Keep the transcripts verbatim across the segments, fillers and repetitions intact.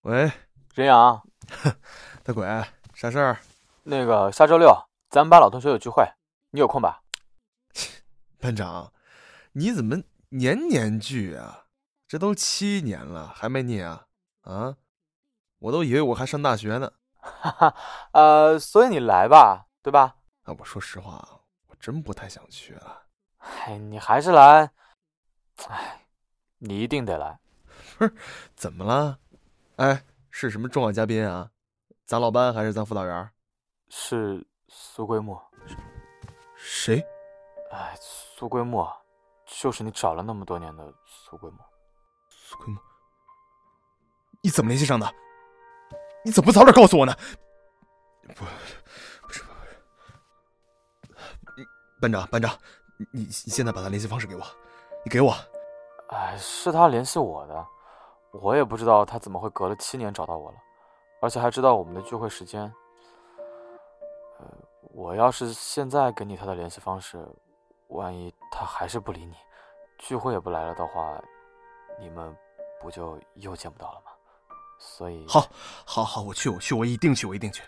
喂， 任阳， 大鬼，啥事儿？ 那个下周六咱们班老同学有聚会，你有空吧？ 班长，你怎么年年聚啊？这都七年了，还没你啊？啊？我都以为我还上大学呢。 哈哈，呃，所以你来吧，对吧？ 啊，我说实话，我真不太想去啊。 哎，你还是来。哎，你一定得来。 不是，怎么了？哎，是什么重要嘉宾啊？咱老班还是咱辅导员？ 是苏桂木。 谁？ 哎，苏桂木，就是你找了那么多年的苏桂木。 苏桂木，你怎么联系上的？你怎么不早点告诉我呢？不，不是，不是。班长，班长，你你现在把他联系方式给我，你给我。 哎，是他联系我的，我也不知道他怎么会隔了七年找到我了，而且还知道我们的聚会时间。呃，我要是现在给你他的联系方式，万一他还是不理你，聚会也不来了的话，你们不就又见不到了吗？所以， 好，好，好，我去，我去，我一定去，我一定去。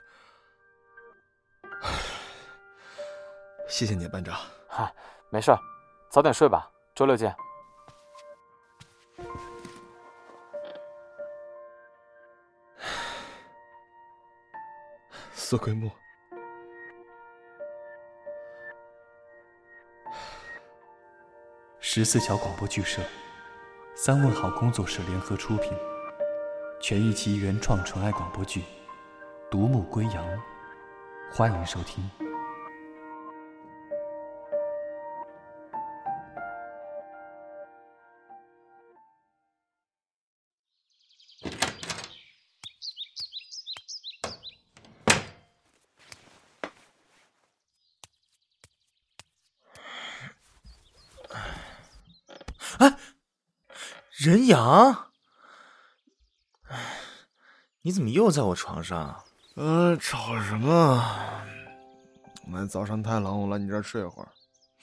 谢谢你，班长。 嗨，没事，早点睡吧，周六见。 苏桂木， 十四桥广播剧社、三问好工作室联合出品，全一期原创纯爱广播剧《独木归阳》，欢迎收听。 哎，任阳，你怎么又在我床上？ 呃，吵什么？我早上太冷，我来你这儿睡会儿。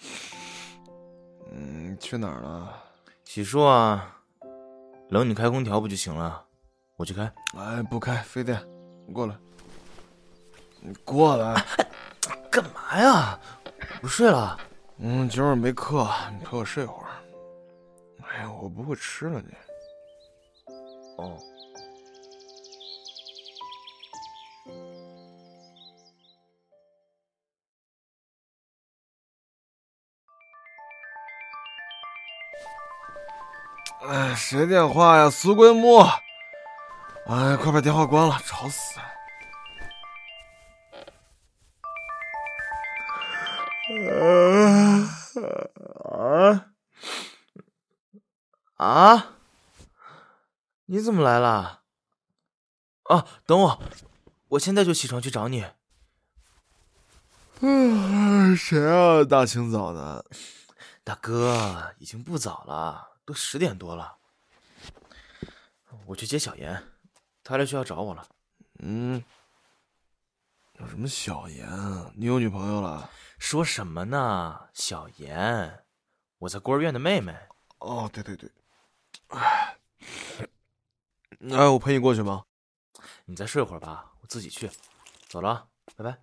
嗯，去哪儿了？ 洗漱啊，冷你开空调不就行了？我去开。 哎，不开，费电。你过来。你过来。 哎，干嘛呀？我睡了。 嗯，今儿没课，你陪我睡会儿。哎呀，我不会吃了你。 哦。 哎，谁电话呀？苏桂木。哎，快把电话关了，吵死了。 啊啊！你怎么来了？啊，等我，我现在就起床去找你。 嗯，谁啊？大清早的。 大哥，已经不早了，都十点多了。我去接小妍，她来学校找我了。 嗯，有什么小妍啊？你有女朋友了？ 说什么呢？小妍，我在孤儿院的妹妹。 哦，对对对。哎，哎，我陪你过去吗？ 你再睡会儿吧，我自己去。走了，拜拜。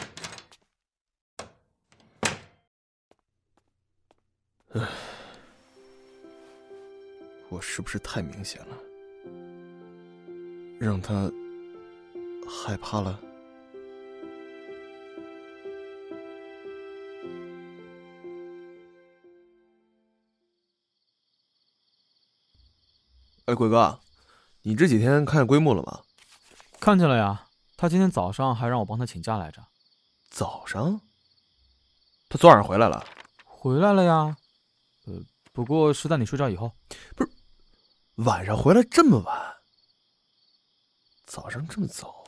唉，我是不是太明显了，让他害怕了？哎，鬼哥，你这几天看见龟木了吗？ 看见了呀，他今天早上还让我帮他请假来着。 早上？他昨晚上回来了？ 回来了呀，呃，不过是在你睡着以后。 不是，晚上回来这么晚，早上这么早，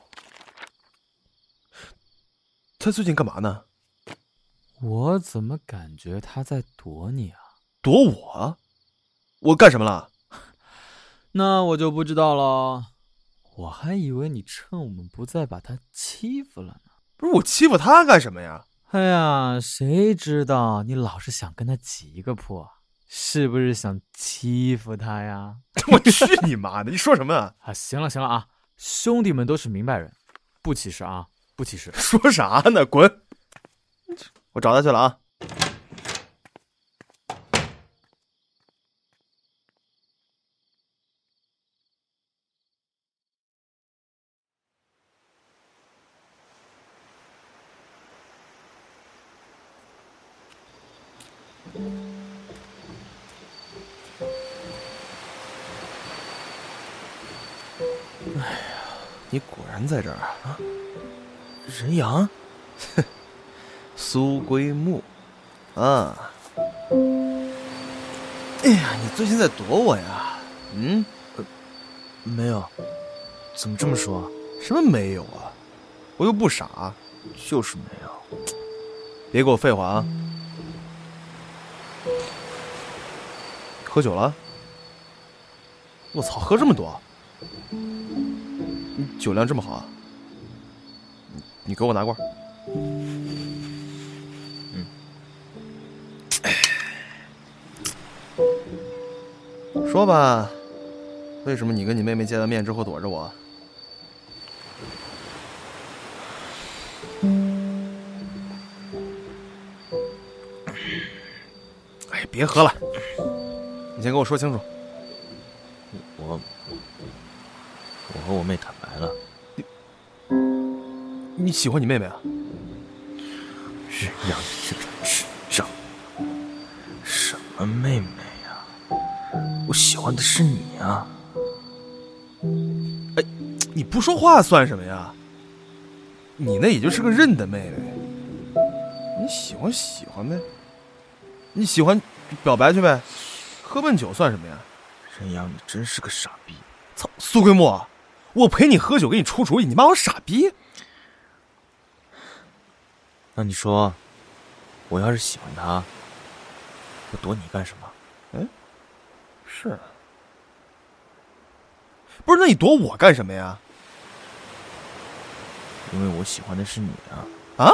他最近干嘛呢？ 我怎么感觉他在躲你啊？ 躲我？我干什么了？ 那我就不知道了，我还以为你趁我们不在把他欺负了呢。 不是，我欺负他干什么呀？ 哎呀，谁知道你老是想跟他挤一个破。 是不是想欺负他呀？ 我去你妈的！你说什么啊？ 啊，行了行了啊，兄弟们都是明白人，不歧视啊，不歧视。 说啥呢？滚！我找他去了啊。哎呀，你果然在这儿啊！ 人阳， 苏归木，啊！哎呀，你最近在躲我呀？嗯， 呃，没有，怎么这么说？ 什么没有啊？我又不傻， 就是没有。 别给我废话啊！喝酒了？我操，喝这么多？你酒量这么好啊？你你给我拿罐。 嗯。 说吧，为什么你跟你妹妹见了面之后躲着我？哎，别喝了，你先跟我说清楚。 我我和我妹坦白了。 你你喜欢你妹妹啊？ 任阳，你这个智障！什么妹妹呀？我喜欢的是你啊！ 哎，你不说话算什么呀？你那也就是个认的妹妹，你喜欢喜欢呗，你喜欢表白去呗，喝闷酒算什么呀？ 任阳，你真是个傻逼！ 操，苏桂木，我陪你喝酒给你出主意，你骂我傻逼？ 那你说，我要是喜欢他，我躲你干什么？ 嗯，是，不是？那你躲我干什么呀？ 因为我喜欢的是你啊！ 啊？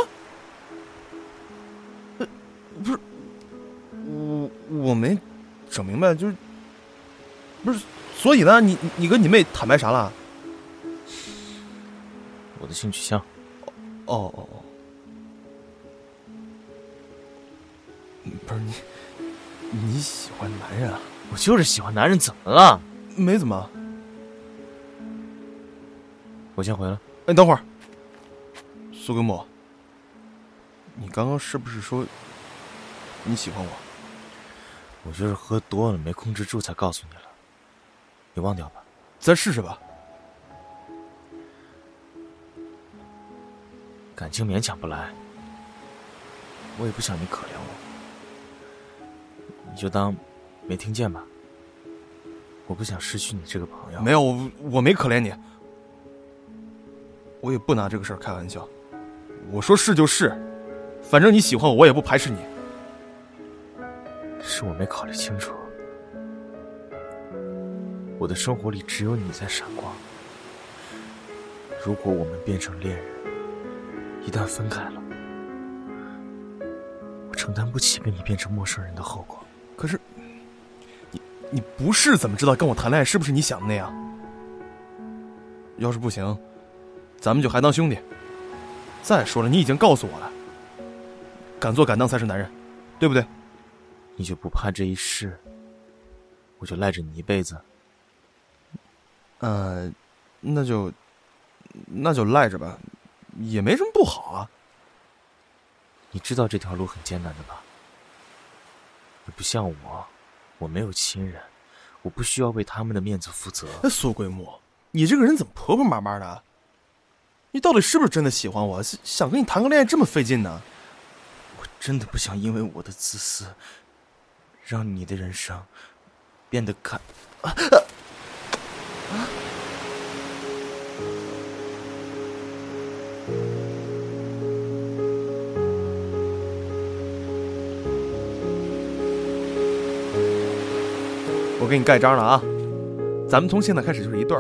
呃，不是，我我没整明白，就是不是？所以呢，你你跟你妹坦白啥了？ 我的性取向。 哦哦哦，不是你，你喜欢男人啊？ 我就是喜欢男人，怎么了？ 没怎么。 我先回了。 哎，等会儿，苏根木，你刚刚是不是说你喜欢我？ 我就是喝多了没控制住才告诉你了，你忘掉吧。 再试试吧。 感情勉强不来，我也不想你可怜我，你就当没听见吧。我不想失去你这个朋友。 没有，我我没可怜你，我也不拿这个事儿开玩笑。我说是就是，反正你喜欢我，我也不排斥你。 是我没考虑清楚，我的生活里只有你在闪光。如果我们变成恋人，一旦分开了，我承担不起跟你变成陌生人的后果。 可是，你你不是怎么知道跟我谈恋爱是不是你想的那样？要是不行，咱们就还当兄弟。再说了，你已经告诉我了，敢做敢当才是男人，对不对？ 你就不怕这一世，我就赖着你一辈子？ 呃，那就那就赖着吧，也没什么不好啊。 你知道这条路很艰难的吧？你不像我，我没有亲人，我不需要为他们的面子负责。 苏桂木，你这个人怎么婆婆妈妈的？你到底是不是真的喜欢我？想跟你谈个恋爱这么费劲呢？ 我真的不想因为我的自私，让你的人生变得看。啊啊啊我给你盖章了啊，咱们从现在开始就是一对儿。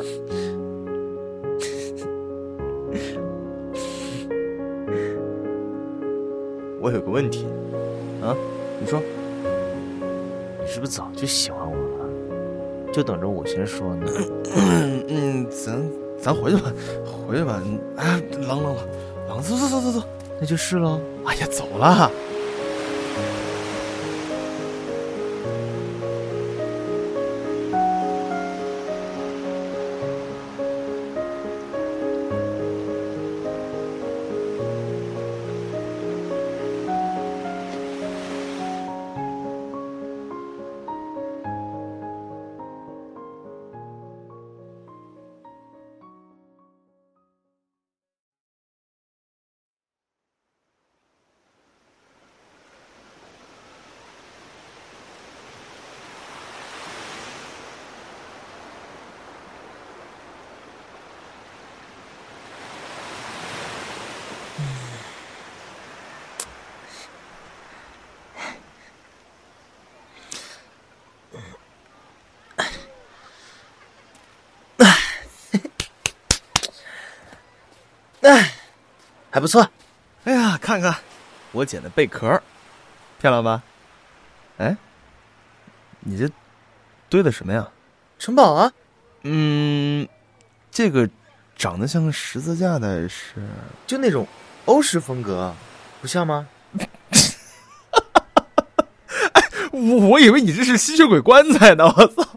我有个问题， 啊，你说， 你是不是早就喜欢我了？就等着我先说呢？ 嗯嗯，咱咱回去吧，回去吧。哎，冷冷冷冷，走走走走走， 那就是喽。 哎呀，走了。 哎，还不错。 哎呀，看看我捡的贝壳，漂亮吧？哎，你这堆的什么呀？ 城堡啊。 嗯，这个长得像个十字架的是， 就那种欧式风格，不像吗？ 我我以为你这是吸血鬼棺材呢，我操！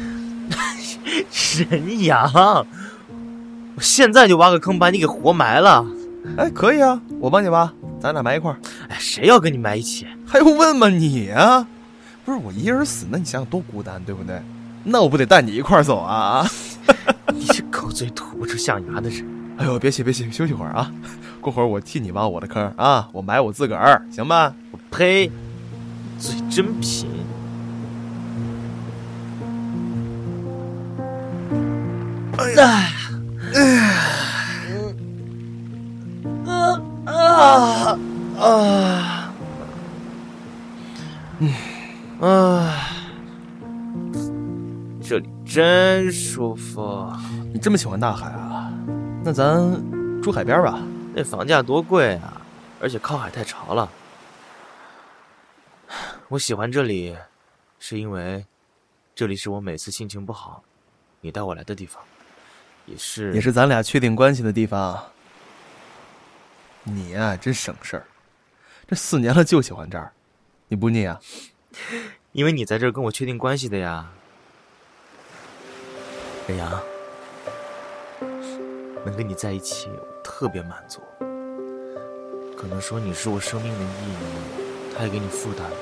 人羊，我现在就挖个坑把你给活埋了。 哎，可以啊，我帮你挖，咱俩埋一块儿。 哎，谁要跟你埋一起？ 还用问吗你啊？不是我一人死，那你想想多孤单，对不对？那我不得带你一块儿走啊？ 你这狗嘴吐不出象牙的人。 哎呦，别急别急，休息会儿啊。过会儿我替你挖我的坑啊，我埋我自个儿，行吧？ 我呸！嘴真贫。 哎呀， 啊啊啊！嗯啊，这里真舒服。 你这么喜欢大海啊？那咱住海边吧。 那房价多贵啊，而且靠海太潮了。我喜欢这里，是因为这里是我每次心情不好，你带我来的地方，也是也是咱俩确定关系的地方。你呀、啊，真省事儿，这四年了就喜欢这儿，你不腻啊？ 因为你在这儿跟我确定关系的呀。任阳，能跟你在一起，我特别满足。可能说你是我生命的意义，太给你负担了。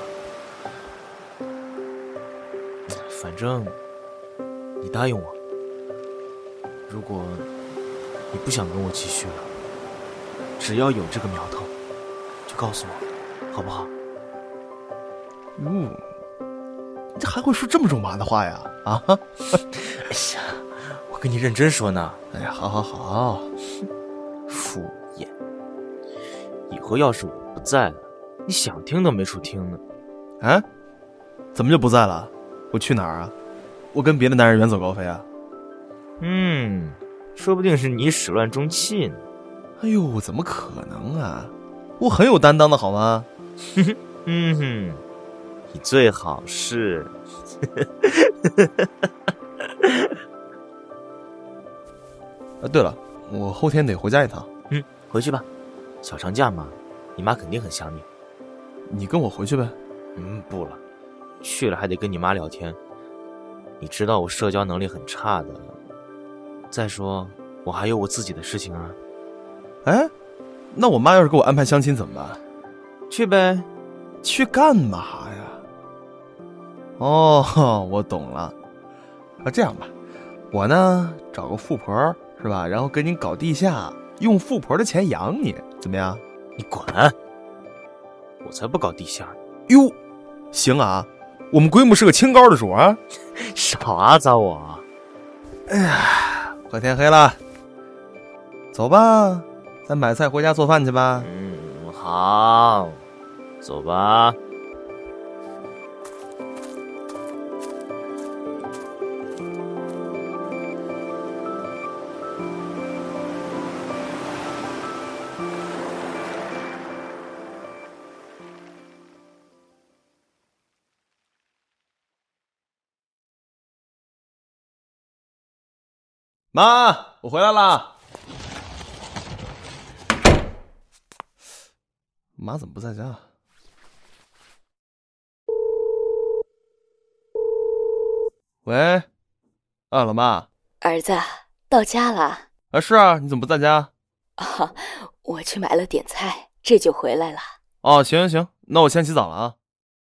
反正你答应我，如果你不想跟我继续了，只要有这个苗头，就告诉我，好不好？ 嗯，这还会说这么肉麻的话呀？啊？ 哎呀，我跟你认真说呢。 哎呀，好好好， 敷衍。以后要是我不在了，你想听都没处听呢。 啊？怎么就不在了？我去哪儿啊？我跟别的男人远走高飞啊？ 嗯，说不定是你始乱终弃呢。 哎呦，怎么可能啊？我很有担当的好吗？ 嗯哼，你最好是。 啊，对了，我后天得回家一趟。 嗯，回去吧，小长假嘛，你妈肯定很想你。 你跟我回去呗。 嗯，不了，去了还得跟你妈聊天。你知道我社交能力很差的，再说我还有我自己的事情啊。 哎，那我妈要是给我安排相亲怎么办？ 去呗。 去干嘛呀？哦，我懂了。啊，这样吧，我呢找个富婆是吧，然后跟你搞地下，用富婆的钱养你，怎么样？ 你滚！我才不搞地下呢。 哟，行啊，我们规模是个清高的主啊。 少阿杂我。 哎呀，快天黑了，走吧，咱买菜回家做饭去吧。 嗯，好，走吧。 妈，我回来啦。妈怎么不在家？喂，啊，老妈。 儿子，到家了。 啊，是啊，你怎么不在家？ 啊，我去买了点菜，这就回来了。 哦，行行行，那我先洗澡了啊。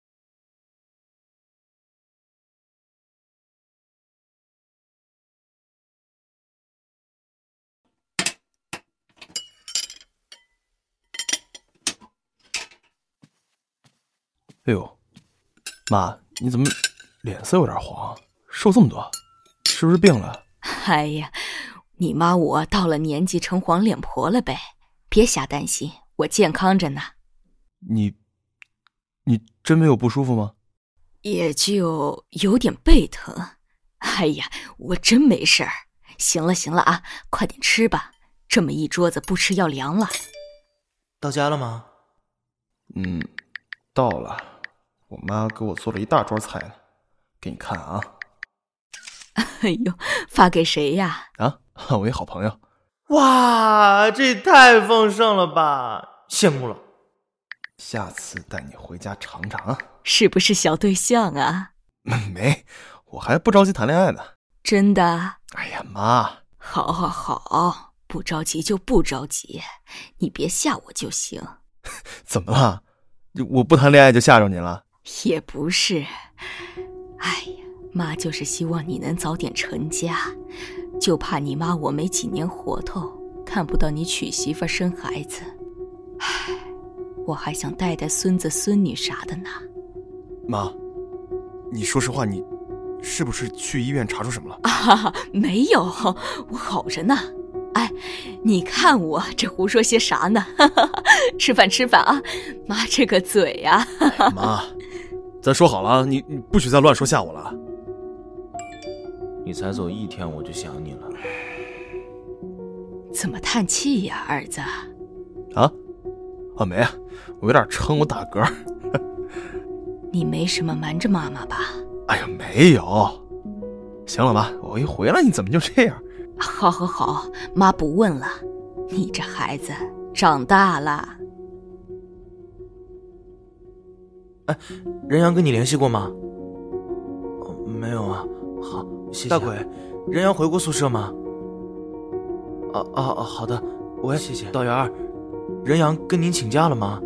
哎呦，妈，你怎么脸色有点黄，瘦这么多，是不是病了？ 哎呀，你妈我到了年纪成黄脸婆了呗，别瞎担心，我健康着呢。 你，你真没有不舒服吗？ 也就有点背疼。哎呀，我真没事儿。行了行了啊，快点吃吧，这么一桌子不吃要凉了。 到家了吗？ 嗯，到了。我妈给我做了一大桌菜呢，给你看啊。 哎呦，发给谁呀？ 啊，我一好朋友。 哇，这太丰盛了吧，羡慕了。 下次带你回家尝尝啊。 是不是小对象啊？ 没，我还不着急谈恋爱呢。 真的？ 哎呀，妈。 好好好，不着急就不着急，你别吓我就行。 怎么了？我不谈恋爱就吓着你了？ 也不是，哎呀，妈就是希望你能早点成家，就怕你妈我没几年活头，看不到你娶媳妇生孩子。唉，我还想带带孙子孙女啥的呢。 妈，你说实话，你是不是去医院查出什么了？ 啊，没有，我好着呢。哎，你看我这胡说些啥呢？吃饭吃饭啊，妈这个嘴啊。 哎、妈，咱说好了，你你不许再乱说吓我了。 你才走一天我就想你了。 怎么叹气呀，儿子？ 啊？啊没啊，我有点撑，我打嗝。 你没什么瞒着妈妈吧？ 哎呀，没有。行了妈，我一回来你怎么就这样？ 好好好，妈不问了。你这孩子长大了。 哎，任阳跟你联系过吗？哦，没有啊。好，谢谢。大鬼，任阳回过宿舍吗？啊啊啊！好的，喂，谢谢。导员，任阳跟您请假了吗？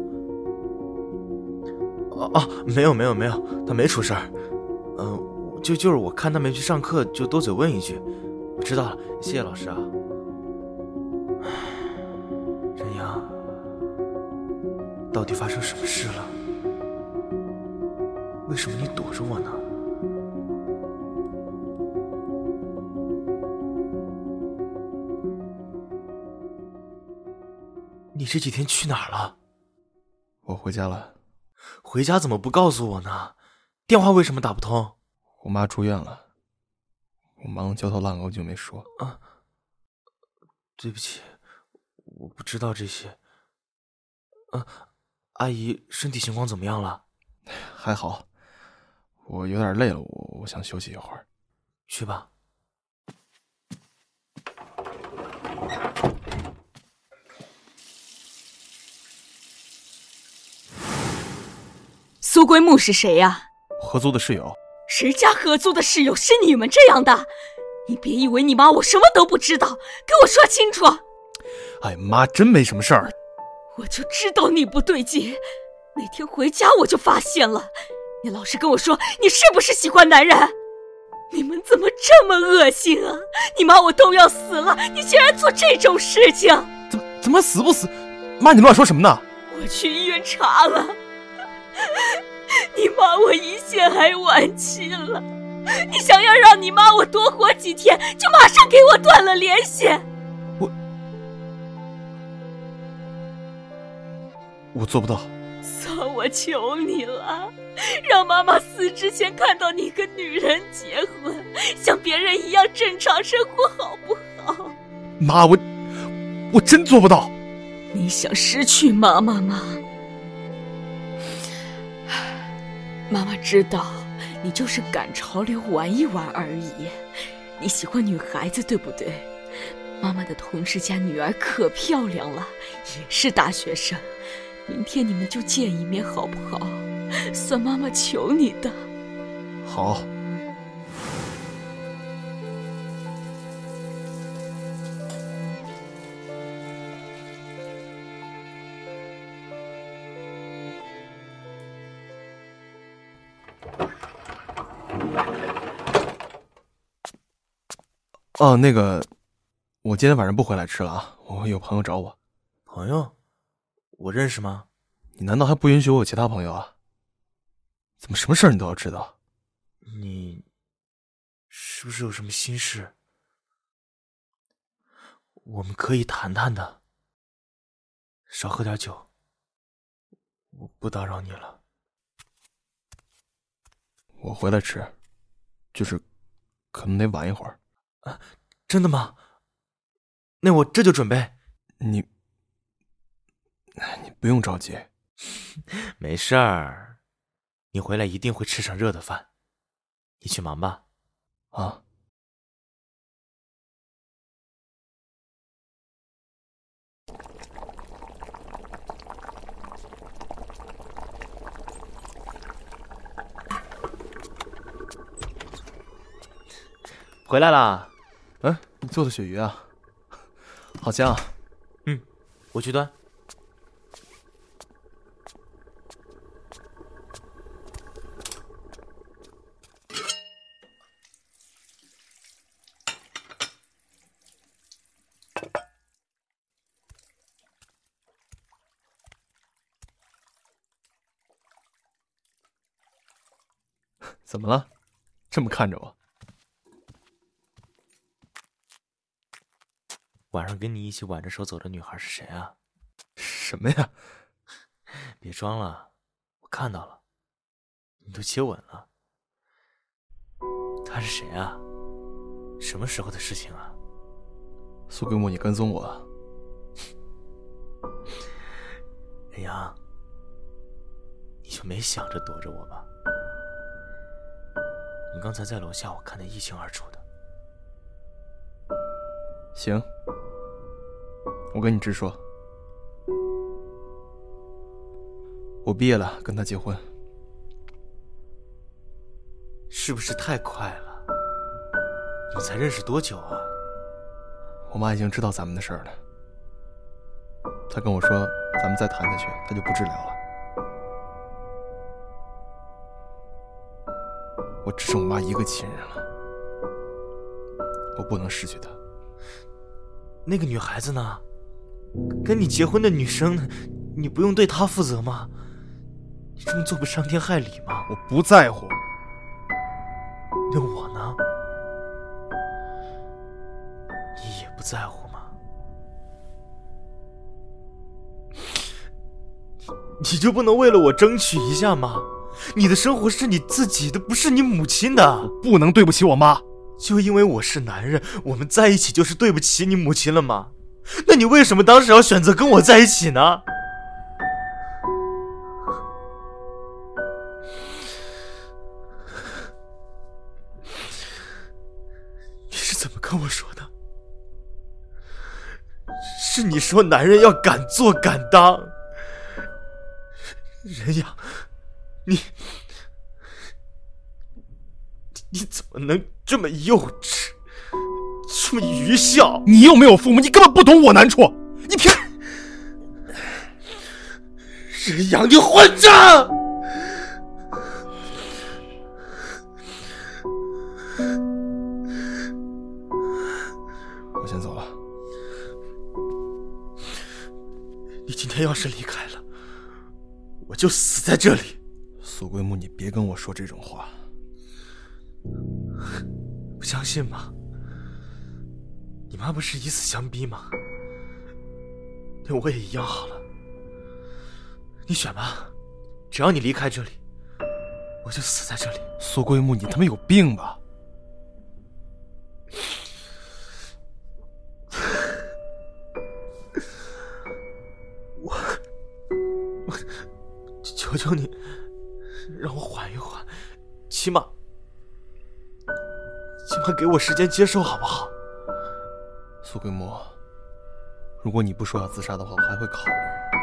哦、啊、哦，没有没有没有，他没出事儿。嗯、呃，就就是我看他没去上课，就多嘴问一句。我知道了，谢谢老师啊。任阳，到底发生什么事了？为什么你躲着我呢？你这几天去哪儿了？ 我回家了。 回家怎么不告诉我呢？电话为什么打不通？ 我妈住院了，我忙焦头烂额就没说。 啊，对不起，我不知道这些。啊，阿姨身体情况怎么样了？ 还好，我有点累了，我我想休息一会儿。 去吧。 苏归木是谁呀？ 合租的室友。 谁家合租的室友是你们这样的？你别以为你妈我什么都不知道，给我说清楚。 哎，妈，真没什么事儿。 我就知道你不对劲，那天回家我就发现了。你老实跟我说，你是不是喜欢男人？你们怎么这么恶心啊？你妈我都要死了，你竟然做这种事情！ 怎么怎么死不死？妈，你乱说什么呢？ 我去医院查了，你妈我胰腺癌晚期了。你想要让你妈我多活几天，就马上给我断了联系。 我我做不到。 嫂，我求你了，让妈妈死之前看到你跟女人结婚，像别人一样正常生活，好不好？ 妈，我我真做不到。 你想失去妈妈吗？妈妈知道你就是赶潮流玩一玩而已， 你喜欢女孩子对不对？妈妈的同事家女儿可漂亮了，也是大学生，明天你们就见一面好不好？算妈妈求你的。 好。哦，那个，我今天晚上不回来吃了啊，我有朋友找我。 朋友？我认识吗？ 你难道还不允许我有其他朋友啊？怎么什么事儿你都要知道？ 你是不是有什么心事？我们可以谈谈的。少喝点酒，我不打扰你了。 我回来吃，就是可能得晚一会儿。 啊，真的吗？那我这就准备。 你，你不用着急。 没事儿，你回来一定会吃上热的饭。你去忙吧。 啊。 回来啦。 哎，你做的鳕鱼啊，好香啊。 嗯，我去端。 怎么了？这么看着我？ 晚上跟你一起挽着手走的女孩是谁啊？ 什么呀？ 别装了，我看到了，你都接吻了。她是谁啊？什么时候的事情啊？ 苏桂木，你跟踪我啊？ 林阳，你就没想着躲着我吗？你刚才在楼下，我看得一清二楚的。 行，我跟你直说，我毕业了，跟他结婚。 是不是太快了？你们才认识多久啊？ 我妈已经知道咱们的事儿了，她跟我说咱们再谈下去她就不治疗了。我只剩我妈一个亲人了，我不能失去她。 那个女孩子呢？跟你结婚的女生呢？你不用对她负责吗？你这么做不伤天害理吗？ 我不在乎。 那我呢？你也不在乎吗？你就不能为了我争取一下吗？你的生活是你自己的，不是你母亲的。 我不能对不起我妈。 就因为我是男人，我们在一起就是对不起你母亲了吗？那你为什么当时要选择跟我在一起呢？你是怎么跟我说的？是你说男人要敢做敢当。任阳，你你怎么能这么幼稚，这么愚孝？ 你又没有父母，你根本不懂我难处。你凭任阳，你混账！ 我先走了。 你今天要是离开了，我就死在这里。 苏桂木，你别跟我说这种话。 不相信吗？你妈不是以死相逼吗？那我也一样好了。你选吧，只要你离开这里，我就死在这里。 苏桂木，你他妈有病吧？ 我我求求你，让我缓一缓，起码今晚给我时间接受好不好？ 苏桂木，如果你不说要自杀的话，我还会考虑。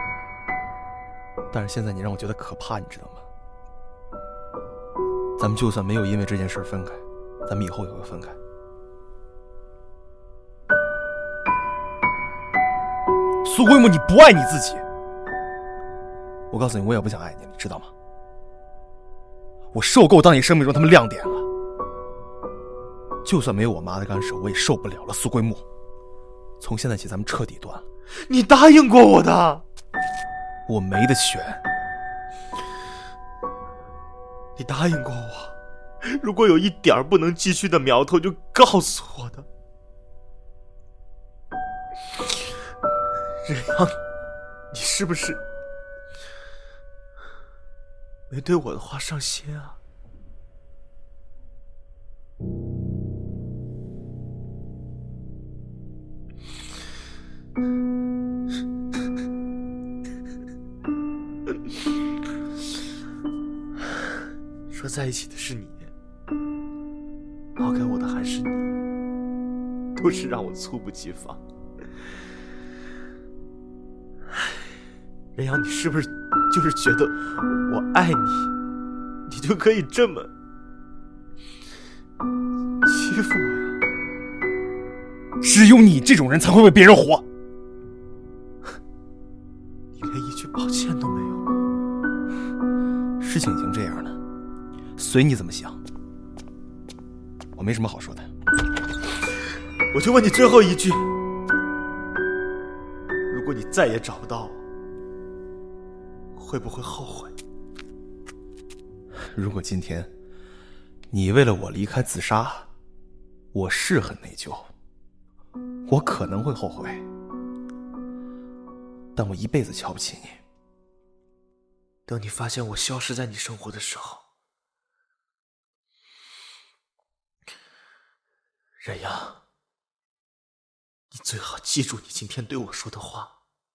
但是现在你让我觉得可怕，你知道吗？咱们就算没有因为这件事分开，咱们以后也会分开。苏桂木，你不爱你自己。我告诉你，我也不想爱你，你知道吗？我受够当你生命中他们亮点了。就算没有我妈的干涉，我也受不了了。苏桂木，从现在起咱们彻底断了。 你答应过我的。 我没得选。 你答应过我，如果有一点不能继续的苗头，就告诉我的。任阳，你是不是没对我的话上心啊？说在一起的是你，抛开我的还是你，都是让我猝不及防。任阳，你是不是就是觉得我爱你，你就可以这么欺负我呀？ 只有你这种人才会为别人活。 你连一句抱歉都没有吗？ 事情已经这样了，随你怎么想，我没什么好说的。 我就问你最后一句，如果你再也找不到我，会不会后悔？ 如果今天你为了我离开自杀，我是很内疚，我可能会后悔，但我一辈子瞧不起你。 等你发现我消失在你生活的时候，任阳，你最好记住你今天对我说的话。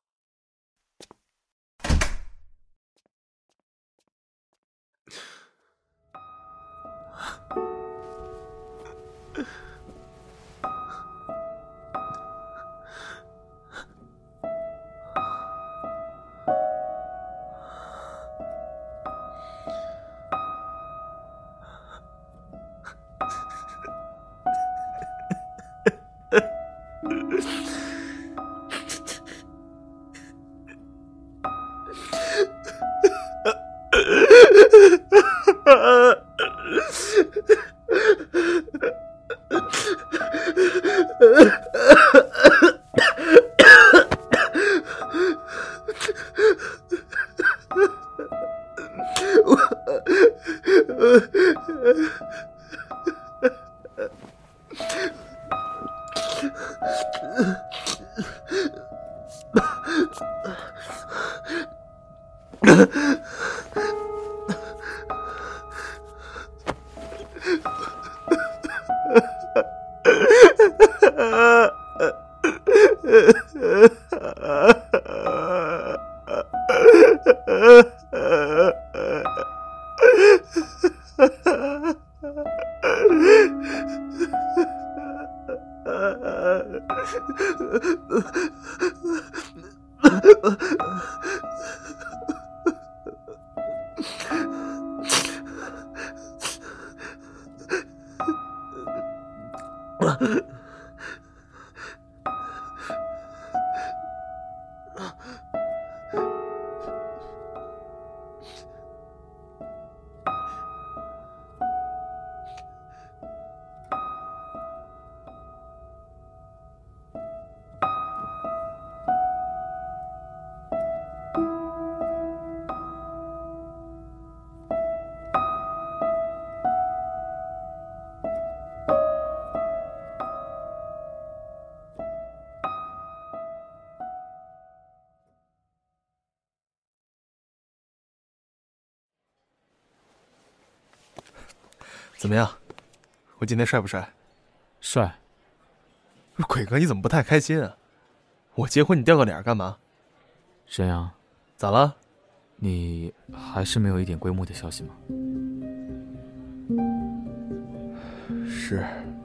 怎么样？我今天帅不帅？ 帅。 鬼哥，你怎么不太开心啊？我结婚你掉个脸干嘛？ 沈阳， 咋了？ 你还是没有一点归木的消息吗？ 是，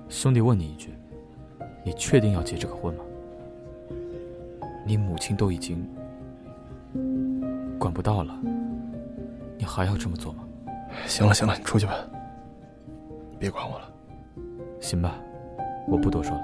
兄弟问你一句，你确定要结这个婚吗？你母亲都已经管不到了，你还要这么做吗？ 行了行了，你出去吧，你别管我了。 行吧，我不多说了。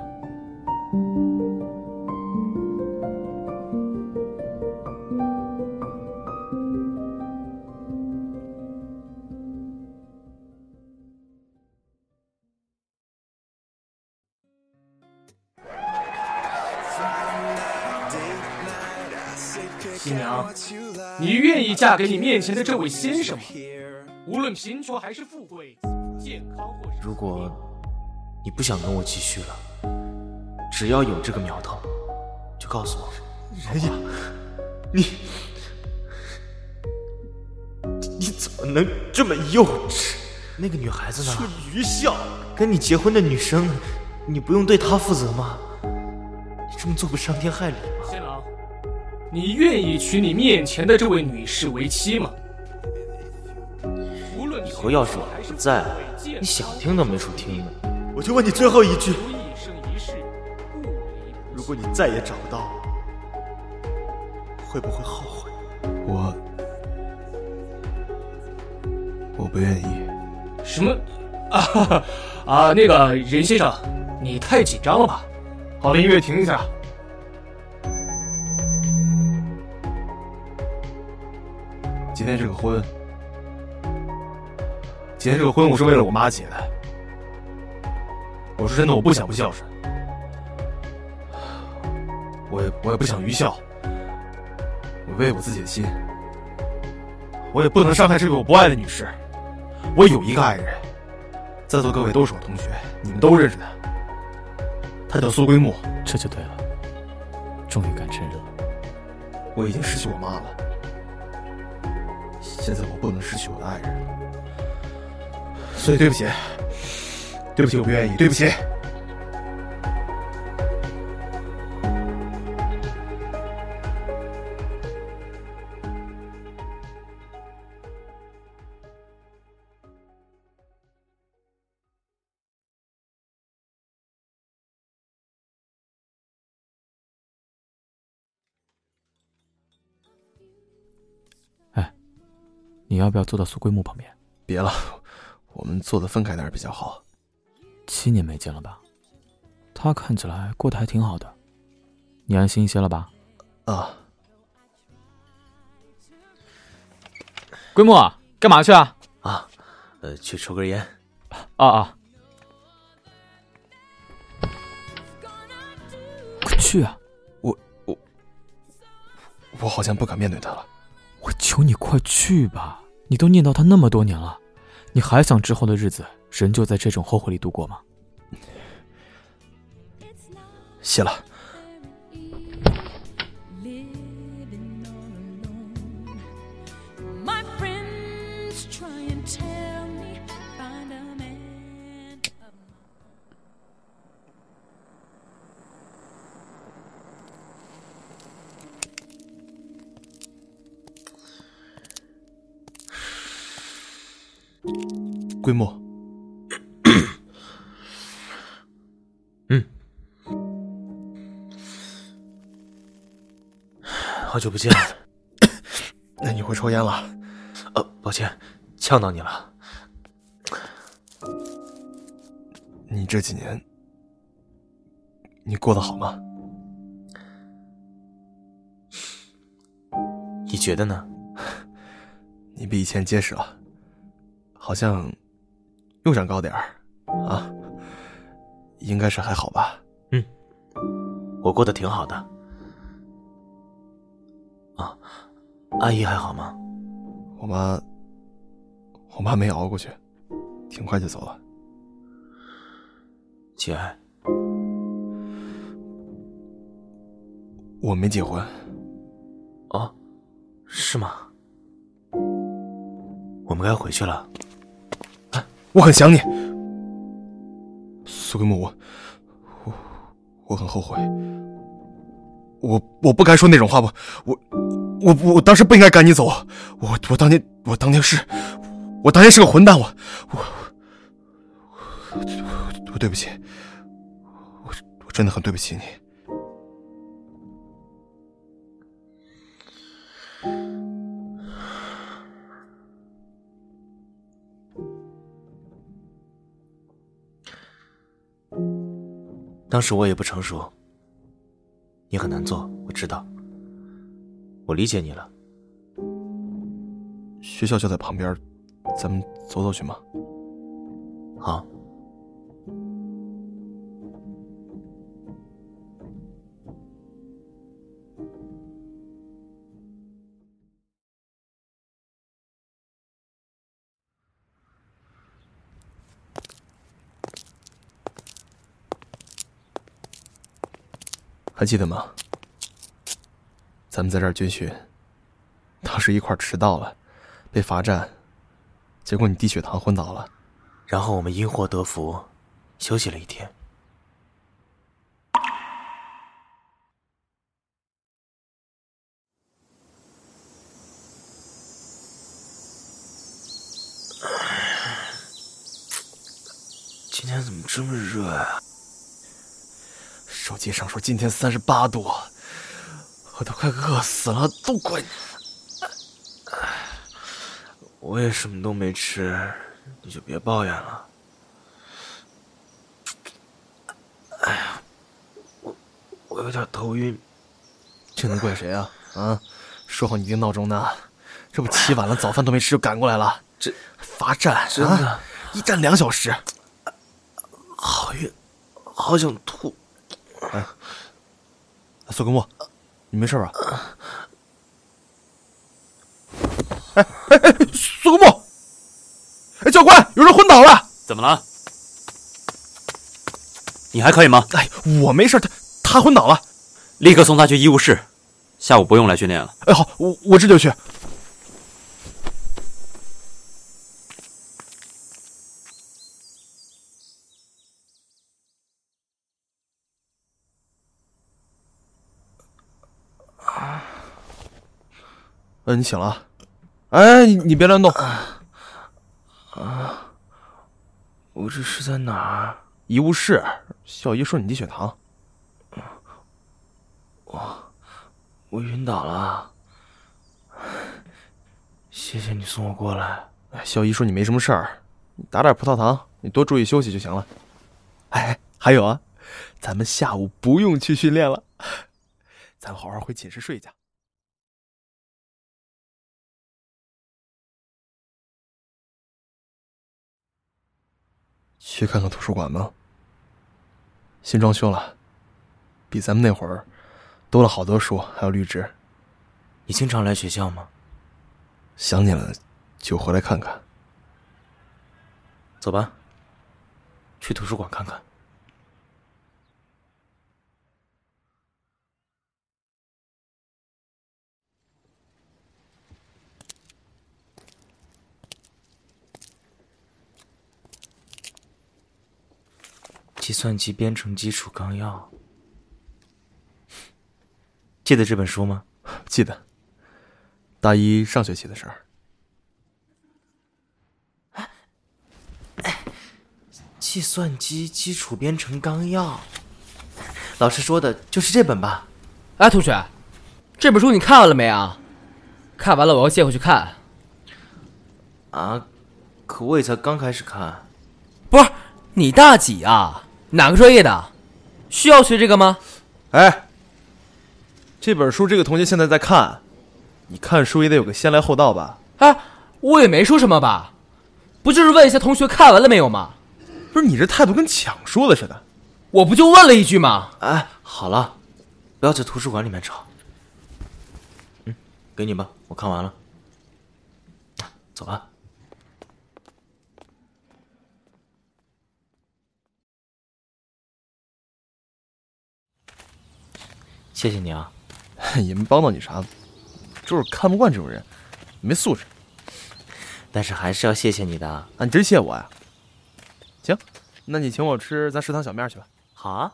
新娘，你愿意嫁给你面前的这位先生吗？无论贫穷还是富贵，健康或是…… 如果你不想跟我继续了，只要有这个苗头，就告诉我。 人呀， 你你怎么能这么幼稚？那个女孩子呢？ 说愚孝， 跟你结婚的女生，你不用对她负责吗？你这么做不伤天害理吗？ 新郎，你愿意娶你面前的这位女士为妻吗？无论以后要是我不在，你想听都没处听呢。 我就问你最后一句，如果你再也找不到我，会不会后悔？我我不愿意。 什么？啊哈哈啊！那个任先生，你太紧张了吧？好了，音乐停一下。 今天这个婚，今天这个婚我是为了我妈结的。我说真的，我不想不孝顺，我也我也不想愚孝，我为我自己的心，我也不能伤害这个我不爱的女士。我有一个爱人，在座各位都是我同学，你们都认识他，他叫苏归木。 这就对了，终于敢承认了。 我已经失去我妈了，现在我不能失去我的爱人，所以对不起，对不起，我不愿意，对不起。 你要不要坐到苏归木旁边？ 别了，我们坐的分开点比较好。 七年没见了吧？他看起来过得还挺好的，你安心一些了吧？ 啊。 归木，干嘛去啊？ 啊，呃，去抽根烟。 啊啊！ 快去啊！ 我我我好像不敢面对他了。 我求你快去吧！你都念叨他那么多年了，你还想之后的日子仍旧在这种后悔里度过吗？ 谢了。归木， 嗯，好久不见。 那你会抽烟了？ 呃，抱歉，呛到你了。 你这几年，你过得好吗？ 你觉得呢？ 你比以前结实了，好像又长高点儿啊，应该是还好吧？ 嗯，我过得挺好的。啊，阿姨还好吗？ 我妈，我妈没熬过去，挺快就走了。 姐， 我没结婚。 哦，是吗？我们该回去了。 啊，我很想你，苏归木，我我我很后悔，我我不该说那种话，我我我我当时不应该赶你走，我我当年我当年是，我当年是个混蛋，我我我对不起，我我真的很对不起你。 当时我也不成熟，你很难做，我知道，我理解你了。 学校就在旁边，咱们走走去吗？ 好。 还记得吗？咱们在这儿军训，当时一块迟到了，被罚站，结果你低血糖昏倒了， 然后我们因祸得福，休息了一天。今天怎么这么热呀？ 手机上说今天三十八度，我都快饿死了，都快。 我也什么都没吃，你就别抱怨了。哎呀，我我有点头晕。 这能怪谁啊？啊，说好你定闹钟呢，这不起晚了，早饭都没吃就赶过来了。 这罚站， 真的、 啊、一站两小时， 好晕，好想吐。 哎，苏根木，你没事吧？哎哎哎，苏根木！哎，教官，有人昏倒了！ 怎么了？你还可以吗？ 哎，我没事，他他昏倒了， 立刻送他去医务室，下午不用来训练了。 哎，好，我我这就去。嗯，你醒了？哎，你你别乱动。 啊，啊我这是在哪儿？ 医务室。校医说你低血糖。 我我晕倒了。谢谢你送我过来。 哎，校医说你没什么事儿，你打点葡萄糖，你多注意休息就行了。哎，还有啊，咱们下午不用去训练了，咱好好回寝室睡一觉。去看看图书馆吗？新装修了，比咱们那会儿多了好多书，还有绿植。 你经常来学校吗？ 想你了，就回来看看。 走吧，去图书馆看看。计算机编程基础纲要，记得这本书吗？ 记得，大一上学期的事儿。 计算机基础编程纲要，老师说的就是这本吧？ 哎，同学，这本书你看完了没啊？看完了我要借回去看。 啊，可我也才刚开始看。 不是，你大几啊？哪个专业的？需要学这个吗？ 哎，这本书这个同学现在在看，你看书也得有个先来后到吧？ 哎，我也没说什么吧，不就是问一下同学看完了没有吗？ 不是，你这态度跟抢说的似的。 我不就问了一句吗？ 哎，好了，不要在图书馆里面吵。嗯，给你吧，我看完了。走吧。谢谢你啊。 也没帮到你啥，就是看不惯这种人，没素质。 但是还是要谢谢你的。 啊，你真谢我呀？行，那你请我吃咱食堂小面去吧。 好啊。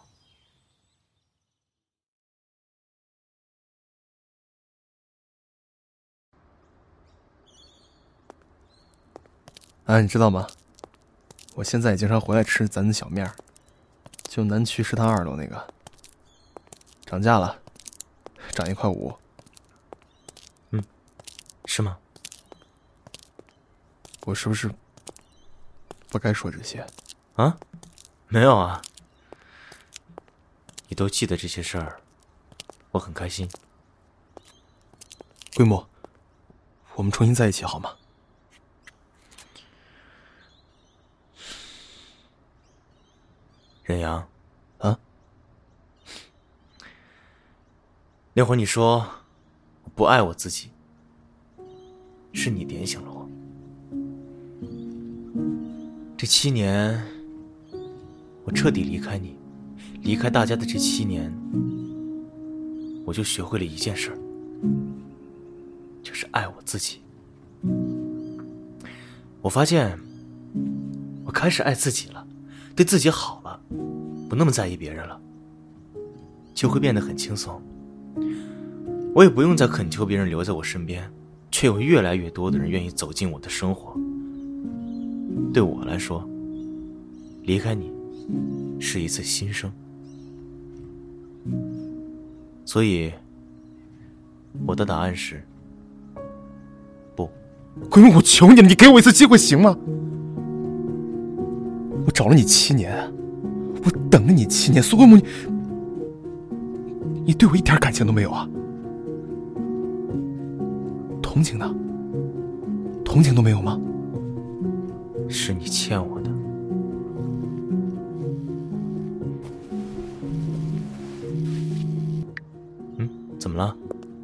哎，你知道吗？ 我现在也经常回来吃咱的小面，就南区食堂二楼那个。涨价了，涨一块五。 嗯，是吗？ 我是不是不该说这些？ 啊？没有啊。你都记得这些事儿，我很开心。 桂木，我们重新在一起好吗？ 任阳， 啊？ 那会儿你说我不爱我自己，是你点醒了我。这七年，我彻底离开你，离开大家的这七年，我就学会了一件事儿，就是爱我自己。我发现，我开始爱自己了，对自己好了，不那么在意别人了，就会变得很轻松。我也不用再恳求别人留在我身边，却有越来越多的人愿意走进我的生活。对我来说，离开你是一次新生。所以，我的答案是不。 桂木，我求你了，你给我一次机会行吗？我找了你七年，我等了你七年，苏桂木，你你对我一点感情都没有啊？同情呢？同情都没有吗？ 是你欠我的。嗯，怎么了？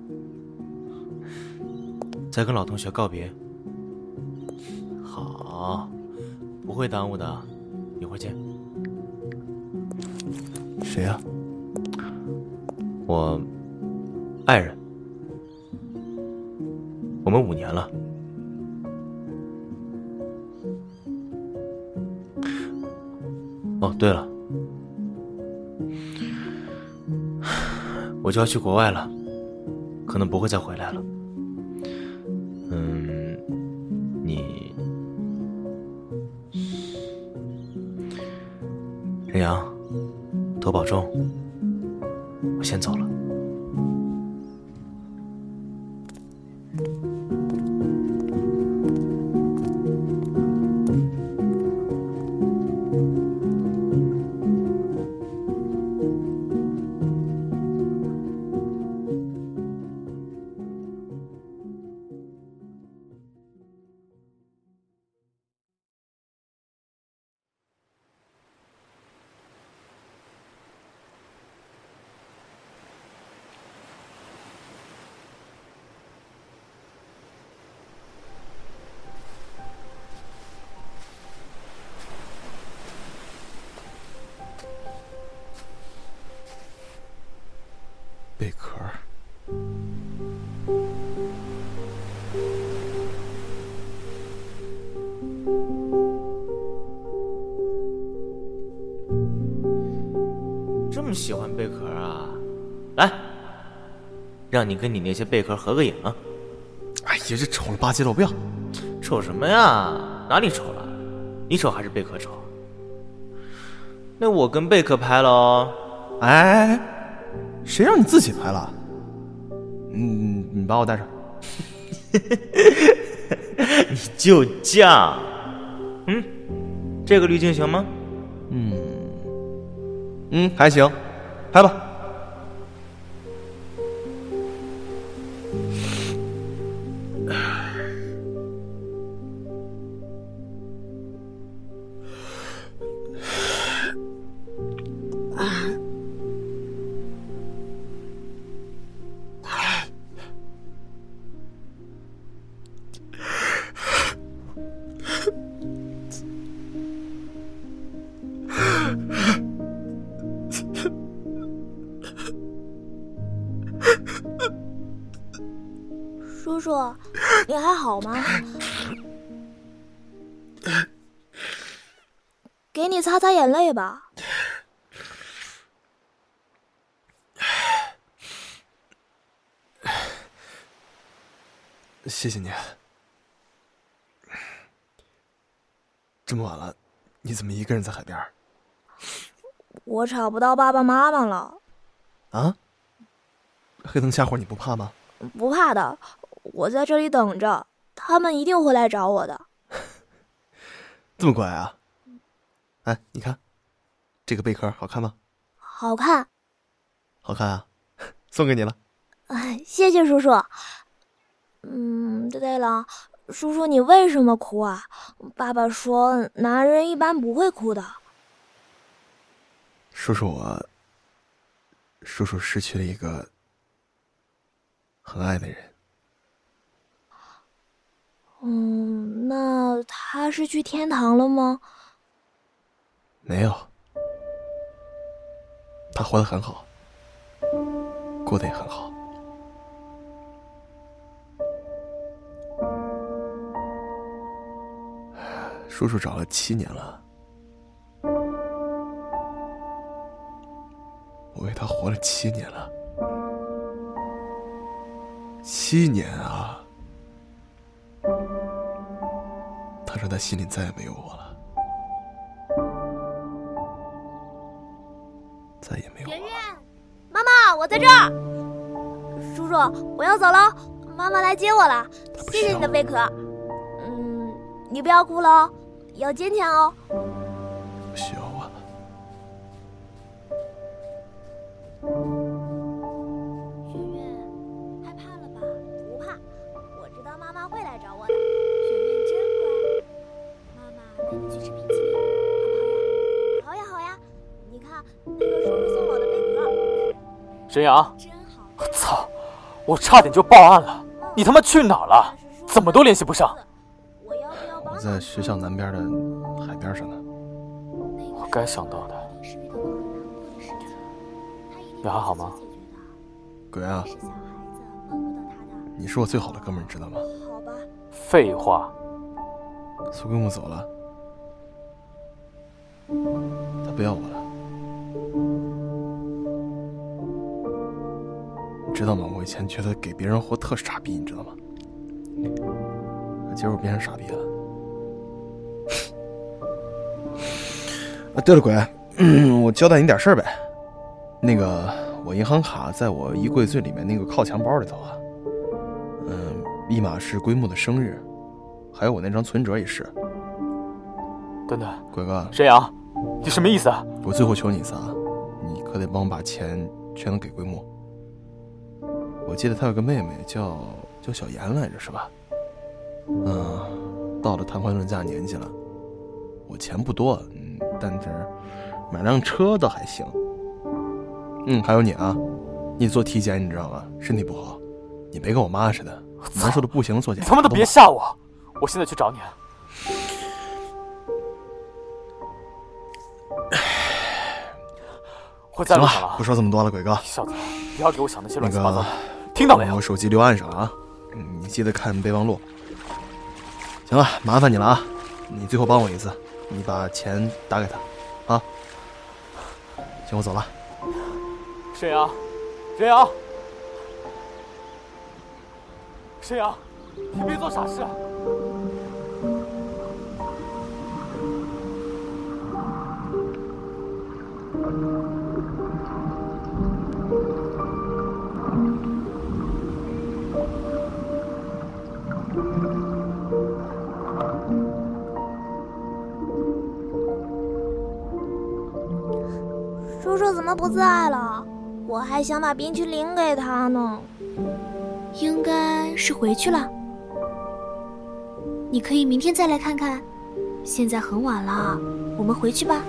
在跟老同学告别？好，不会耽误的，一会儿见。 谁呀？ 我爱人。我们五年了。哦，对了，我就要去国外了，可能不会再回来了。嗯，你，任阳，多保重，我先走了。 贝壳。 这么喜欢贝壳啊？来，让你跟你那些贝壳合个影。 哎呀，这丑了吧唧的，我不要。 丑什么呀？哪里丑了？你丑还是贝壳丑？那我跟贝壳拍喽。 哎，谁让你自己拍了？嗯，你把我带上。 你就犟。嗯，这个滤镜行吗？ 嗯，嗯，还行，拍吧。 叔叔，你还好吗？给你擦擦眼泪吧。 谢谢你。这么晚了， 你怎么一个人在海边？ 我找不到爸爸妈妈了。 啊？黑灯瞎火你不怕吗？ 不怕的，我在这里等着，他们一定会来找我的。 这么乖啊？哎，你看，这个贝壳好看吗？ 好看。 好看啊，送给你了。 哎，谢谢叔叔。嗯，对了，叔叔你为什么哭啊？爸爸说男人一般不会哭的。 叔叔我，叔叔失去了一个很爱的人。 嗯，那他是去天堂了吗？ 没有，他活得很好，过得也很好。叔叔找了七年了，我为他活了七年了，七年啊！他说他心里再也没有我了，再也没有我了。 圆圆，妈妈，我在这儿。叔叔，我要走了，妈妈来接我了。谢谢你的贝壳。嗯，你不要哭了，要坚强哦。 不需要我了。 圆圆，害怕了吧？不怕，我知道妈妈会来找我的。圆圆真乖，妈妈带你去吃冰淇淋，好不好呀？好呀好呀，你看那个叔叔送我的贝壳。 沈阳，我操！我差点就报案了，你他妈去哪儿了？怎么都联系不上。 我在学校南边的海边上呢。 我该想到的。你还好吗？ 鬼啊！你是我最好的哥们儿，你知道吗？ 废话。 苏规木走了，他不要我了。你知道吗？我以前觉得给别人活特傻逼，你知道吗？结果变成傻逼了。啊，对了，鬼，嗯，我交代你点事儿呗。那个，我银行卡在我衣柜最里面那个靠墙包里头啊。嗯，密码是龟木的生日，还有我那张存折也是。 等等， 鬼哥， 沈阳，你什么意思啊？ 我最后求你一次啊，你可得帮我把钱全都给龟木。我记得他有个妹妹叫叫小妍来着，是吧？嗯，到了谈婚论嫁年纪了，我钱不多，嗯，但是买辆车倒还行。嗯，还有你啊，你做体检你知道吗？身体不好，你别跟我妈似的，难受的不行做检查。 你他妈的别吓我！我现在去找你。会在路上了。 不说这么多了，鬼哥。 小子，不要给我想那些乱七八糟的。 那个、 听到没有？ 我手机留案上了啊，嗯，你记得看备忘录。行了，麻烦你了啊，你最后帮我一次，你把钱打给他，啊。行，我走了。 沈阳，沈阳，沈阳，你别做傻事。 叔叔怎么不在了？我还想把冰淇淋给他呢。 应该是回去了。你可以明天再来看看。现在很晚了，我们回去吧。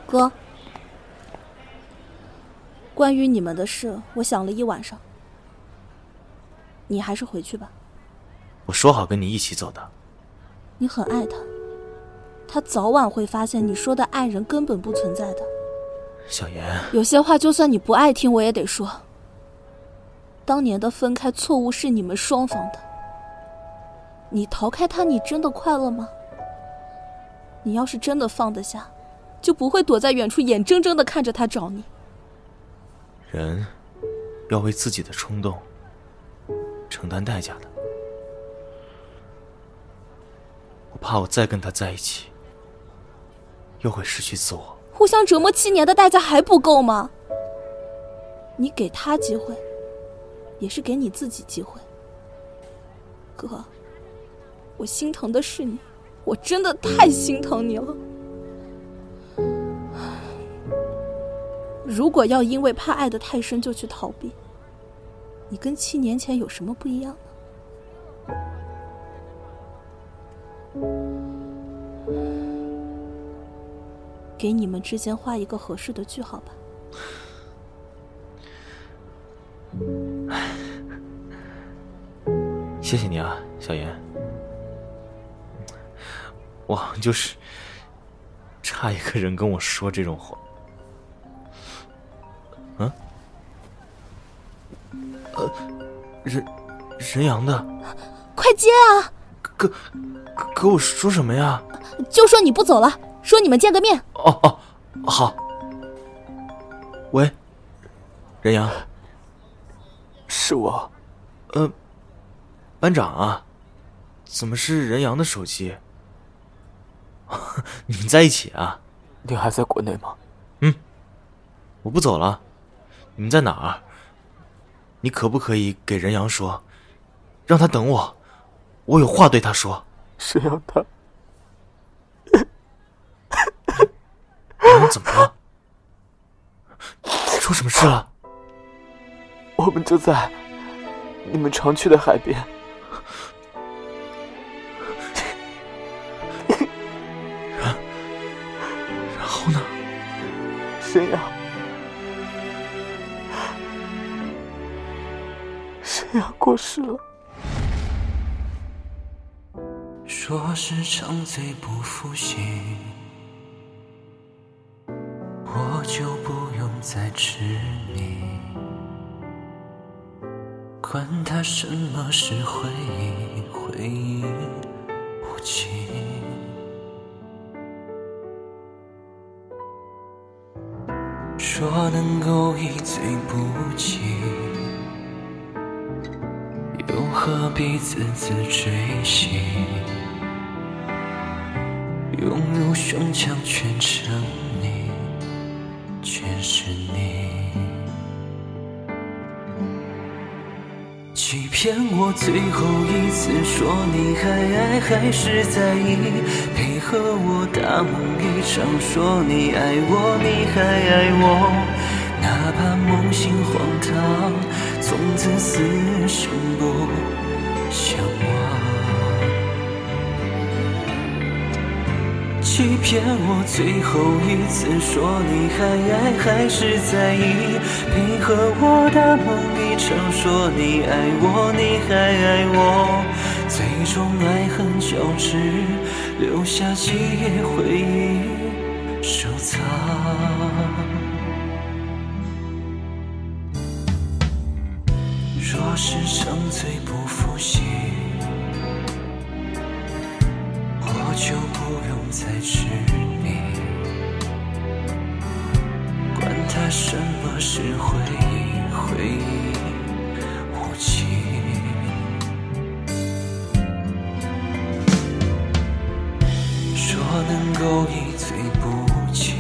哥，关于你们的事，我想了一晚上。你还是回去吧。 我说好跟你一起走的。 你很爱他，他早晚会发现你说的爱人根本不存在的。 小妍， 有些话就算你不爱听，我也得说。当年的分开错误是你们双方的，你逃开他，你真的快乐吗？你要是真的放得下，就不会躲在远处眼睁睁地看着他找你。 人要为自己的冲动承担代价的。我怕我再跟他在一起，又会失去自我。 互相折磨七年的代价还不够吗？你给他机会，也是给你自己机会。哥，我心疼的是你，我真的太心疼你了。如果要因为怕爱得太深就去逃避，你跟七年前有什么不一样呢？给你们之间画一个合适的句号吧。 谢谢你啊，小妍。我好像就是差一个人跟我说这种话。嗯？呃，任任阳的， 快接啊！ 跟跟跟我说什么呀？ 就说你不走了，说你们见个面。 哦哦，好。喂，任阳， 是我。 呃，班长啊，怎么是任阳的手机？你们在一起啊？ 你还在国内吗？ 嗯，我不走了。你们在哪儿？你可不可以给任阳说，让他等我，我有话对他说。 谁让他？ 任阳怎么了？出什么事了？ 我们就在你们常去的海边。 然然后呢？ 谁呀？谁呀过世了？ 说是长醉不复醒，我就不用再痴迷，管他什么是回忆，回忆无情。说能够一醉不起，又何必字字追忆，涌入胸腔全成你，全是你。欺骗我最后一次，说你还爱还是在意，配合我大梦一场，说你爱我你还爱我，哪怕梦醒荒唐，从此死生不相忘。欺骗我最后一次，说你还爱还是在意，配合我大梦一场，说你爱我你还爱我，最终爱恨交织，留下几页回忆收藏。若是长醉不复醒，我就不用再痴迷，管它什么是回忆，回忆无情。说能够一醉不起，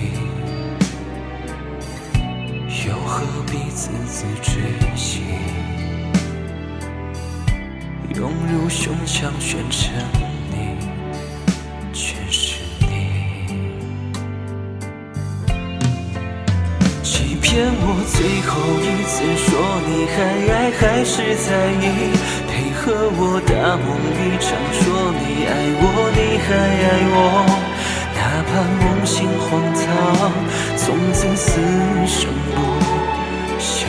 又何必字字追忆，涌入胸腔全成你，全是你。欺骗我最后一次，说你还爱还是在意，配合我大梦一场，说你爱我你还爱我，哪怕梦醒荒唐， 生不相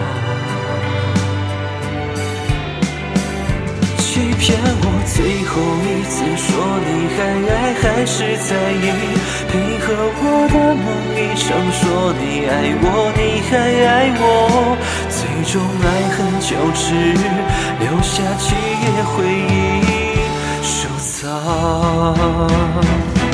忘。欺骗我最后一次说你还爱还是在意，配合我的梦一场说你爱我你还爱我，最终爱恨交织，留下几页回忆收藏。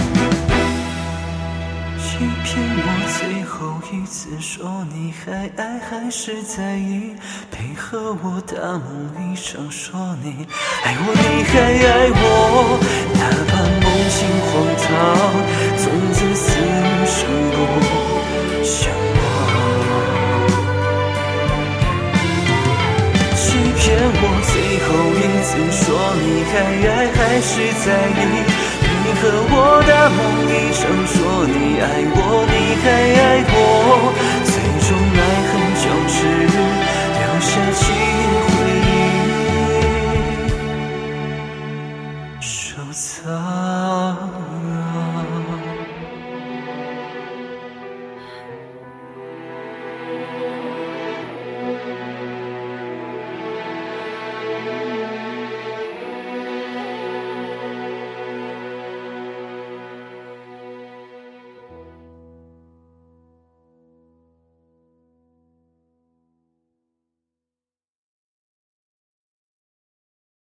欺骗我最后一次说你还爱还是在意，配合我大梦一场说你爱我你还爱我，哪怕梦境荒唐，从此死